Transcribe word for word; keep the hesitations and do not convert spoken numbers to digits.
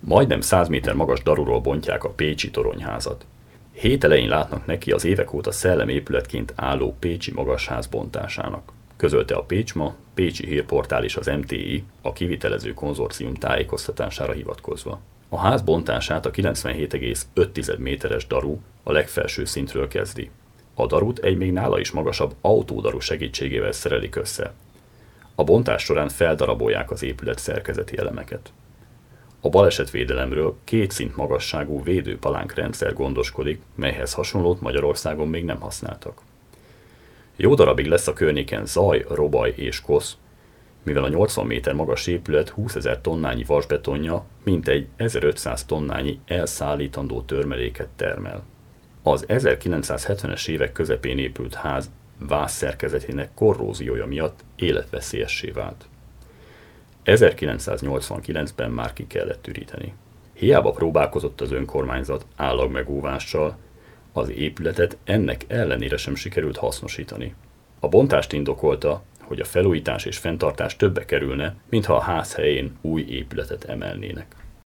Majdnem száz méter magas daruról bontják a pécsi toronyházat. Hét elején látnak neki az évek óta szellemépületként álló pécsi magasház bontásának, közölte a Pécsma, Pécsi Hírportál és az em té i a kivitelező konzorcium tájékoztatására hivatkozva. A ház bontását a kilencvenhét egész öt méteres daru a legfelső szintről kezdi. A darut egy még nála is magasabb autódaru segítségével szerelik össze. A bontás során feldarabolják az épület szerkezeti elemeket. A balesetvédelemről két szint magasságú védőpalánkrendszer gondoskodik, melyhez hasonlót Magyarországon még nem használtak. Jó darabig lesz a környéken zaj, robaj és kosz, mivel a nyolcvan méter magas épület húszezer tonnányi vasbetonja mintegy ezerötszáz tonnányi elszállítandó törmeléket termel. Az ezerkilencszázhetvenes évek közepén épült ház vászszerkezetének korróziója miatt életveszélyessé vált. ezerkilencszáznyolcvankilencben már ki kellett üríteni. Hiába próbálkozott az önkormányzat állagmegóvással, az épületet ennek ellenére sem sikerült hasznosítani. A bontást indokolta, hogy a felújítás és fenntartás többe kerülne, mintha a ház helyén új épületet emelnének.